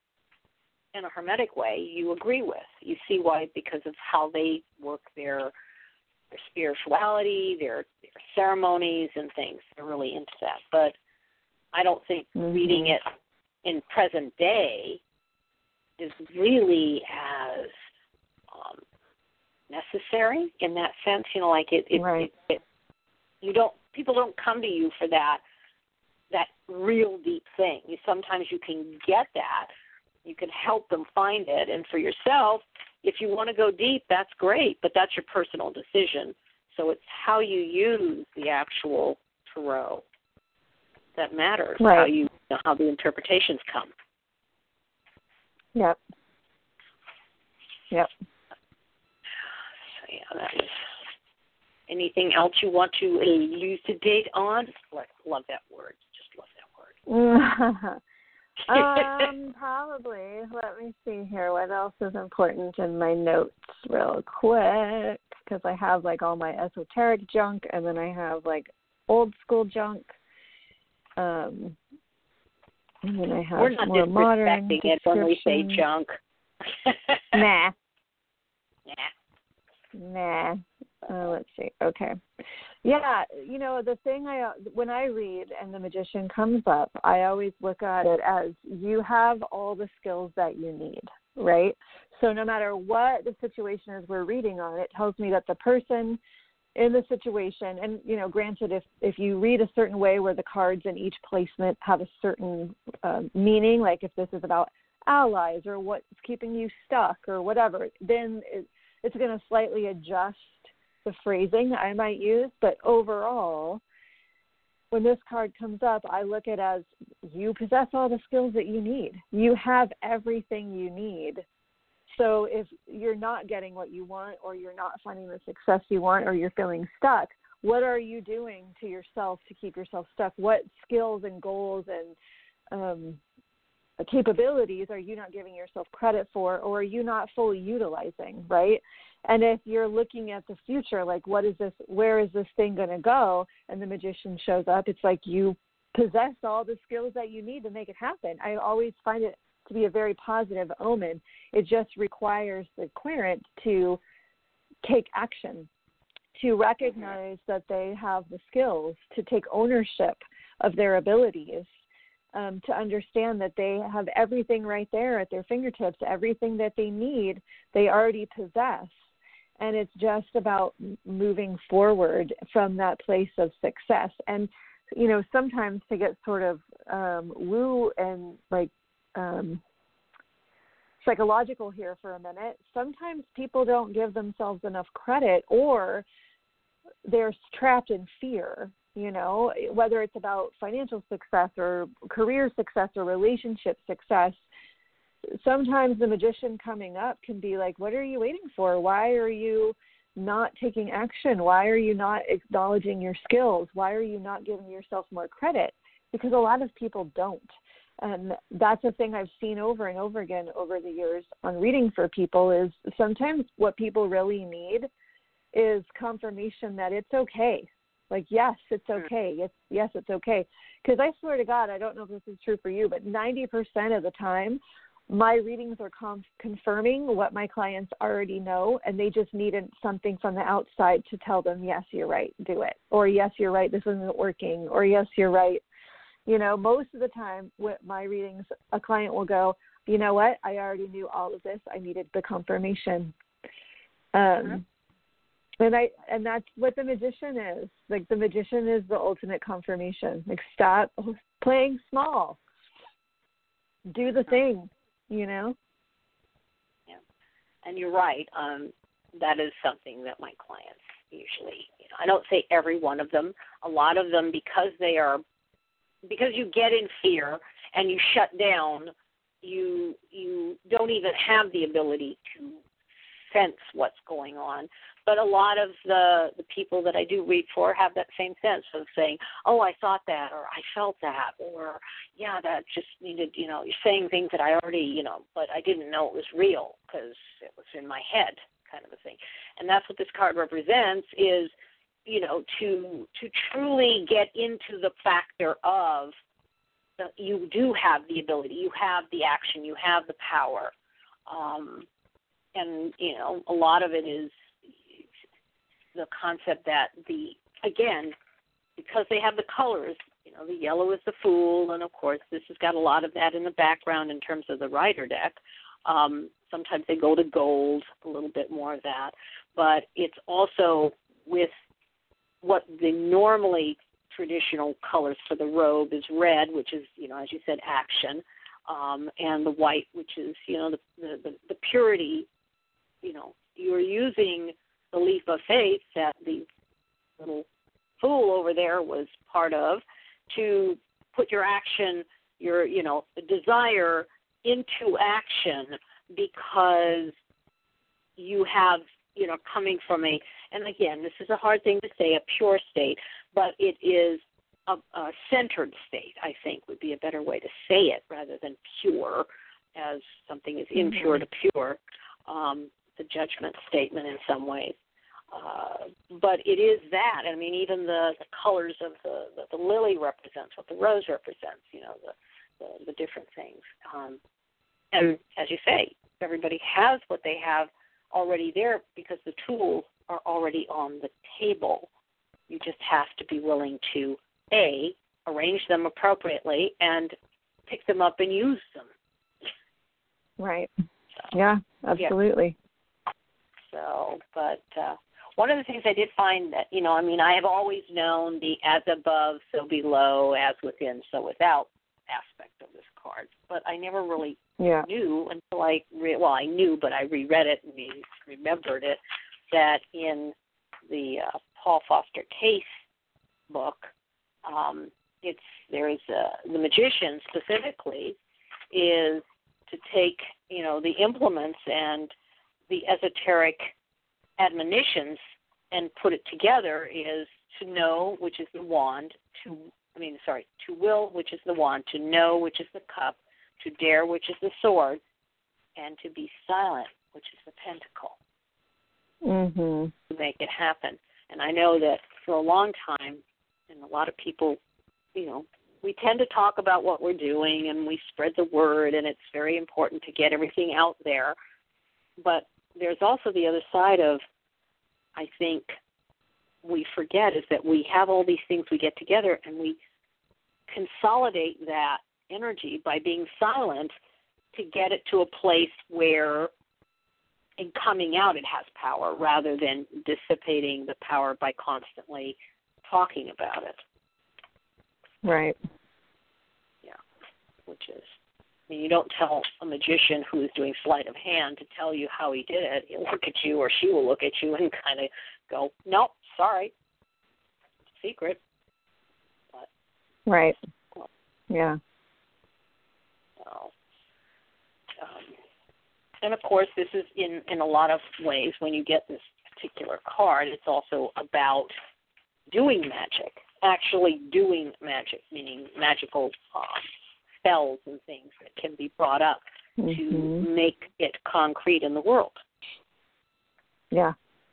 in a Hermetic way you agree with. You see why, because of how they work their, their spirituality, their, their ceremonies and things. They're really into that. But I don't think mm-hmm. reading it in present day is really as um, necessary in that sense, you know, like it, it, right. it, it, you don't, people don't come to you for that, that real deep thing. You, sometimes you can get that, you can help them find it, and for yourself, if you want to go deep, that's great, but that's your personal decision. So it's how you use the actual tarot that matters, right. how you, you know, how the interpretations come. Yep. Yep. Yeah, that is Anything else you want to elucidate on? Love, love that word. Just love that word. um, probably. Let me see here. What else is important in my notes real quick? Because I have like all my esoteric junk, and then I have like old school junk. Um, and then I have We're not more modern disrespecting it when we say junk. Nah. Nah. Nah. Uh, let's see. Okay. Yeah, you know, the thing I, when I read and the magician comes up, I always look at it as you have all the skills that you need, right? So no matter what the situation is we're reading on, it tells me that the person in the situation, and, you know, granted, if, if you read a certain way where the cards in each placement have a certain uh, meaning, like if this is about allies or what's keeping you stuck or whatever, then it, it's going to slightly adjust the phrasing I might use. But overall, when this card comes up, I look at it as you possess all the skills that you need. You have everything you need. So if you're not getting what you want, or you're not finding the success you want, or you're feeling stuck, what are you doing to yourself to keep yourself stuck? What skills and goals and um, capabilities are you not giving yourself credit for, or are you not fully utilizing, right? And if you're looking at the future, like what is this, where is this thing going to go? And the magician shows up, it's like you possess all the skills that you need to make it happen. I always find it to be a very positive omen. It just requires the querent to take action, to recognize that they have the skills, to take ownership of their abilities, um, to understand that they have everything right there at their fingertips, everything that they need, they already possess. And it's just about moving forward from that place of success. And, you know, sometimes to get sort of um, woo and like um, psychological here for a minute, sometimes people don't give themselves enough credit, or they're trapped in fear, you know, whether it's about financial success or career success or relationship success. Sometimes the magician coming up can be like, what are you waiting for? Why are you not taking action? Why are you not acknowledging your skills? Why are you not giving yourself more credit? Because a lot of people don't. And that's a thing I've seen over and over again over the years on reading for people, is sometimes what people really need is confirmation that it's okay. Like, yes, it's okay. It's, yes, it's okay. Because I swear to God, I don't know if this is true for you, but ninety percent of the time, my readings are conf- confirming what my clients already know, and they just need something from the outside to tell them, yes, you're right, do it. Or, yes, you're right, this isn't working. Or, yes, you're right. You know, most of the time with my readings, a client will go, you know what, I already knew all of this. I needed the confirmation. Um, mm-hmm. And I and that's what the magician is. Like, the magician is the ultimate confirmation. Like, stop playing small. Do the thing. You know? Yeah. And you're right. Um, that is something that my clients usually, you know, I don't say every one of them, a lot of them, because they are, because you get in fear and you shut down, you you don't even have the ability to sense what's going on. But a lot of the, the people that I do read for have that same sense of saying, oh, I thought that, or I felt that, or, yeah, that just needed, you know, you're saying things that I already, you know, but I didn't know it was real because it was in my head, kind of a thing. And that's what this card represents, is, you know, to to truly get into the factor of the, you do have the ability, you have the action, you have the power. Um, and, you know, a lot of it is the concept that the, again, because they have the colors, you know, the yellow is the Fool, and of course this has got a lot of that in the background in terms of the Rider deck. Um, sometimes they go to gold, a little bit more of that, but it's also with what the normally traditional colors for the robe is red, which is, you know, as you said, action, um, and the white, which is, you know, the, the, the, the purity. You know, you're using the leap of faith that the little Fool over there was part of to put your action, your, you know, desire into action, because you have you know, coming from a, and again, this is a hard thing to say, a pure state, but it is a, a centered state, I think, would be a better way to say it, rather than pure, as something is impure mm-hmm. to pure, um, the judgment statement in some ways. Uh, but it is that. I mean, even the, the colors of the, the, the lily represents what the rose represents, you know, the, the, the different things. Um, and as you say, everybody has what they have already there because the tools are already on the table. You just have to be willing to, A, arrange them appropriately and pick them up and use them. Right. So, yeah, absolutely. Yeah. So, but uh, one of the things I did find that, you know, I mean, I have always known the as above, so below, as within, so without aspect of this card, but I never really yeah. knew until I, re- well, I knew, but I reread it and remembered it, that in the uh, Paul Foster Case book, um, it's there is a, the magician specifically is to take, you know, the implements and the esoteric admonitions and put it together is to know, which is the wand, to, I mean, sorry, to will, which is the wand, to know, which is the cup, to dare, which is the sword, and to be silent, which is the pentacle. Mm-hmm. To make it happen. And I know that for a long time, and a lot of people, you know, we tend to talk about what we're doing and we spread the word, and it's very important to get everything out there. But there's also the other side of, I think, we forget is that we have all these things we get together and we consolidate that energy by being silent to get it to a place where in coming out it has power rather than dissipating the power by constantly talking about it. Right. Yeah, which is, I mean, you don't tell a magician who is doing sleight of hand to tell you how he did it. He'll look at you or she will look at you and kind of go, nope, sorry, secret. But, right. Well, yeah. So, um, and, of course, this is in, in a lot of ways, when you get this particular card, it's also about doing magic, actually doing magic, meaning magical um, spells and things that can be brought up mm-hmm. to make it concrete in the world. Yeah.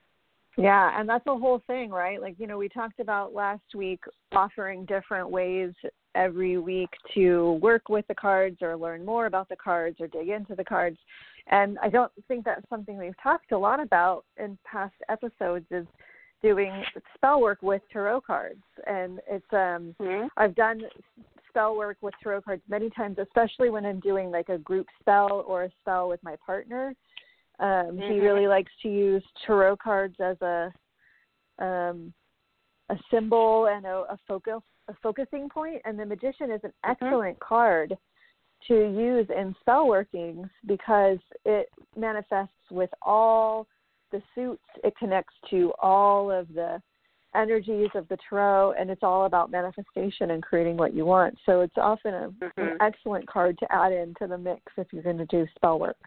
Yeah, and that's the whole thing, right? Like, you know, we talked about last week offering different ways every week to work with the cards or learn more about the cards or dig into the cards. And I don't think that's something we've talked a lot about in past episodes is doing spell work with tarot cards. And it's um mm-hmm. I've done spell work with tarot cards many times, especially when I'm doing like a group spell or a spell with my partner. Um, mm-hmm. He really likes to use tarot cards as a um, a symbol and a, a focus a focusing point. And the Magician is an excellent mm-hmm. card to use in spell workings because it manifests with all the suits. It connects to all of the energies of the tarot, and it's all about manifestation and creating what you want. So it's often a, mm-hmm. an excellent card to add into the mix if you're going to do spell work.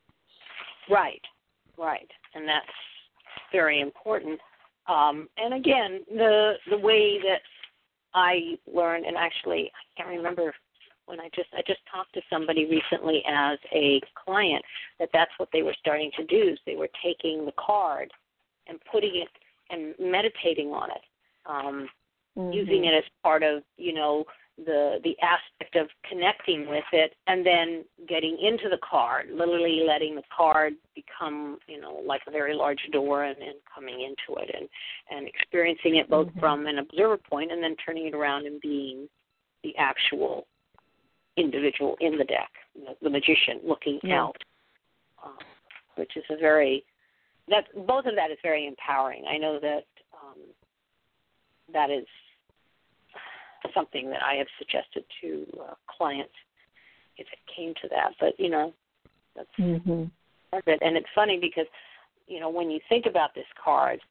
Right, right, and that's very important. Um, and again, the the way that I learned, and actually I can't remember when I just I just talked to somebody recently as a client that that's what they were starting to do. Is they were taking the card and putting it and meditating on it, um, mm-hmm. using it as part of you know the the aspect of connecting with it, and then getting into the card, literally letting the card become, you know, like a very large door and, and coming into it and, and experiencing it both mm-hmm. from an observer point and then turning it around and being the actual individual in the deck, you know, the magician looking yeah. out, um, which is a very, that both of that is very empowering. I know that um, that is something that I have suggested to uh, clients if it came to that. But, you know, that's mm-hmm. part of it. And it's funny because, you know, when you think about this card,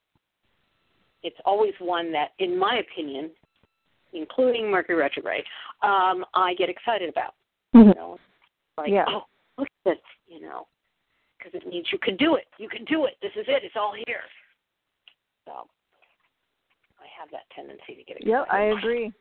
it's always one that, in my opinion, including Mercury retrograde, um, I get excited about. Mm-hmm. You know, like, yeah. oh, look at this, you know. because it means you can do it. You can do it. This is it. It's all here. So I have that tendency to get excited. Yep, I agree.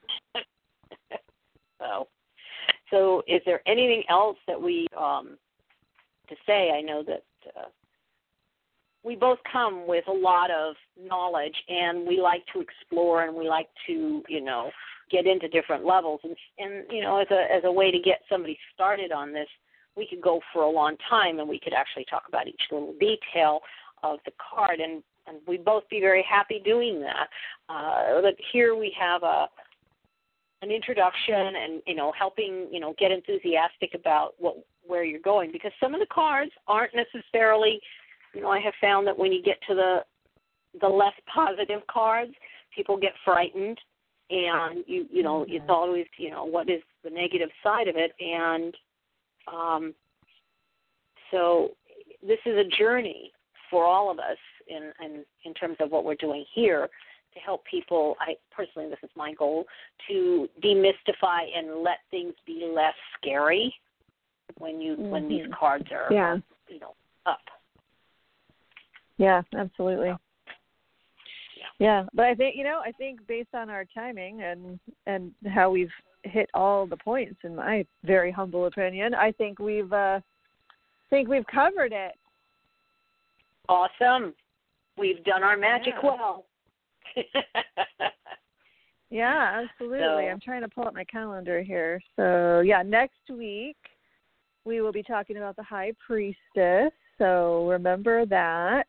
so, so is there anything else that we um, to say? I know that uh, we both come with a lot of knowledge, and we like to explore, and we like to, you know, get into different levels. And, and you know, as a as a way to get somebody started on this, we could go for a long time, and we could actually talk about each little detail of the card, and, and we'd both be very happy doing that. Uh, but here we have a an introduction and, you know, helping, you know, get enthusiastic about what where you're going, because some of the cards aren't necessarily, you know, I have found that when you get to the the less positive cards, people get frightened, and, you you know, mm-hmm. it's always, you know, what is the negative side of it, and Um, so this is a journey for all of us in, in, in terms of what we're doing here to help people. I personally, this is my goal, to demystify and let things be less scary when you mm-hmm. when these cards are yeah. you know up. Yeah, absolutely. So, yeah. yeah, but I think you know I think based on our timing and and how we've hit all the points, in my very humble opinion, I think we've uh, think we've covered it. Awesome. We've done our magic yeah. well. yeah, absolutely. So, I'm trying to pull up my calendar here. So, yeah, next week we will be talking about the High Priestess. So remember that.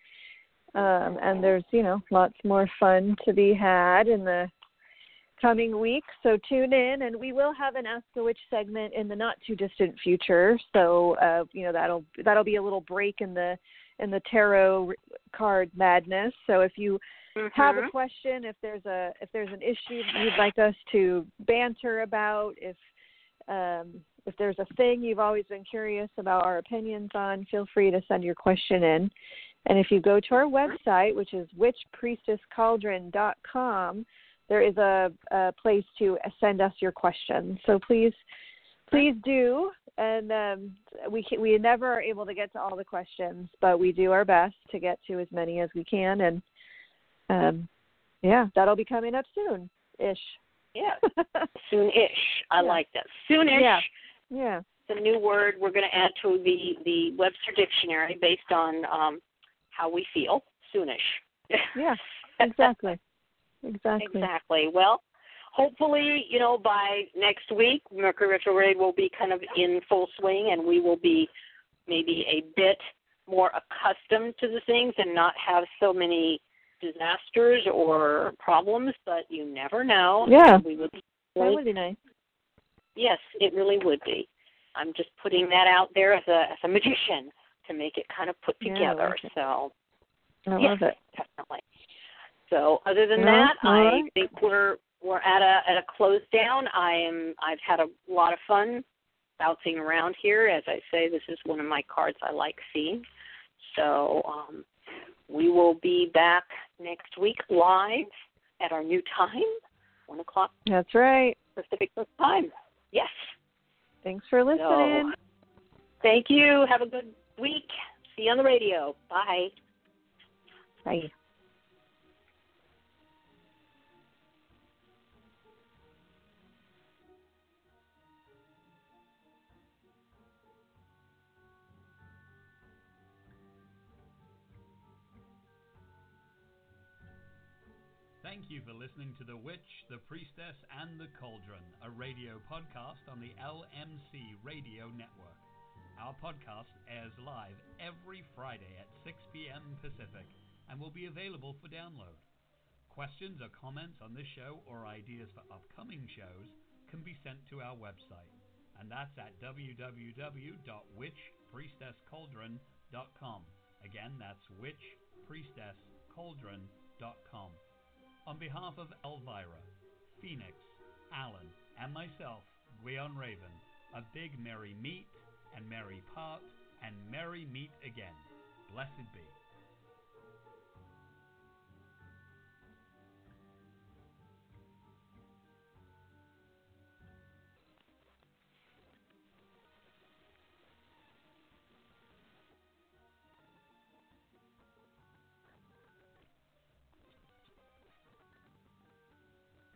Um, and there's, you know, lots more fun to be had in the coming week, so tune in, and we will have an Ask a Witch segment in the not too distant future. So uh, you know that'll that'll be a little break in the in the tarot card madness. So if you mm-hmm. have a question, if there's a if there's an issue you'd like us to banter about, if um, if there's a thing you've always been curious about our opinions on, feel free to send your question in. And if you go to our website, which is witch priestess cauldron dot com, there is a, a place to send us your questions. So please, please do. And um, we can, we never are able to get to all the questions, but we do our best to get to as many as we can. And um, yeah, that'll be coming up soon-ish. Yeah, soon-ish. I yeah. like that. Soon-ish. Yeah. Yeah. It's a new word we're going to add to the, the Webster Dictionary based on um, how we feel. Soonish. yeah, exactly. Exactly. Exactly. Well, hopefully, you know, by next week, Mercury retrograde will be kind of in full swing, and we will be maybe a bit more accustomed to the things and not have so many disasters or problems, but you never know. Yeah, we would that would be nice. Yes, it really would be. I'm just putting that out there as a as a magician to make it kind of put together. Yeah, so, I yes, love it. Definitely. So, other than no, that, I right. think we're we're at a at a close down. I am I've had a lot of fun bouncing around here. As I say, this is one of my cards I like seeing. So, um, we will be back next week live at our new time, one o'clock. That's right. Pacific Coast time. Yes. Thanks for listening. So, thank you. Have a good week. See you on the radio. Bye. Bye. Thank you for listening to The Witch, The Priestess, and The Cauldron, a radio podcast on the L M C Radio Network. Our podcast airs live every Friday at six p.m. Pacific and will be available for download. Questions or comments on this show or ideas for upcoming shows can be sent to our website, and that's at w w w dot witch priestess cauldron dot com. Again, that's witch priestess cauldron dot com. On behalf of Elvira, Phoenix, Alan, and myself, Gwion Raven, a big merry meet and merry part and merry meet again. Blessed be.